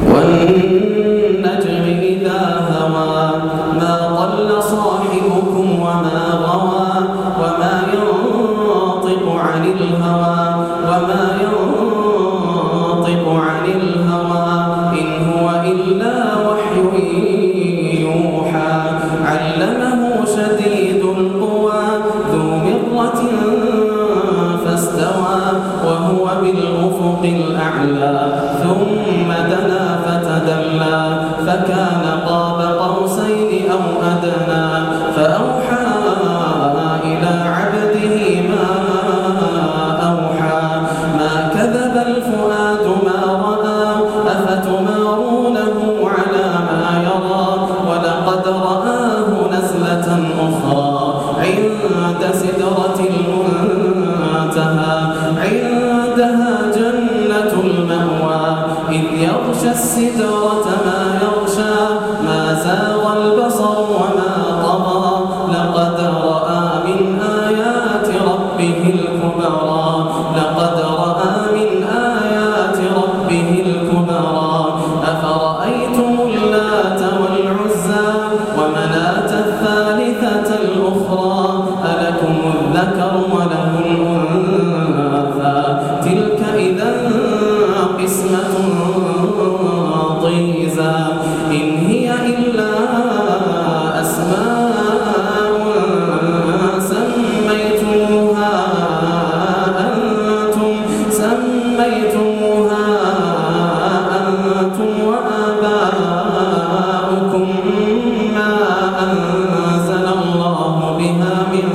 والنجم إذا هوى ما ضل صاحبكم وما غوى وما ينطق عن الهوى إن هو إلا وحي يوحى علمه شديد القوى ذو مرة فاستوى وهو بالأفق الأعلى ثم دنا فتدلى فكان قاب قوسين أو أدنى فأوحى إلى عبده ما أوحى ما كذب الفؤاد ما رأى أفتمارونه على ما يرى ولقد رآه نزلة أخرى عند سدرة المنتهى عندها جنة المأوى إذ يغشى السدرة ما يغشى ما زاغ البصر وما طغى لقد رأى من آيات ربه الكبرى أفرأيتم اللات والعزى ومناة الثالثة الأخرى ألكم الذكر وله الأنثى تلك إذا قسمة ضيزى إن هي إلا أسماء سميتموها أنتم وآباؤكم ما أنزل الله بها من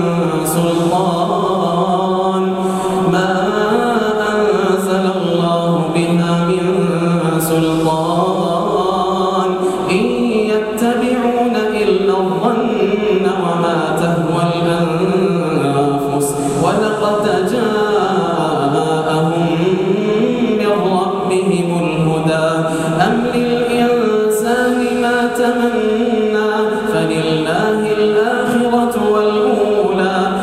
سلطان إن يتبعون إلا الظن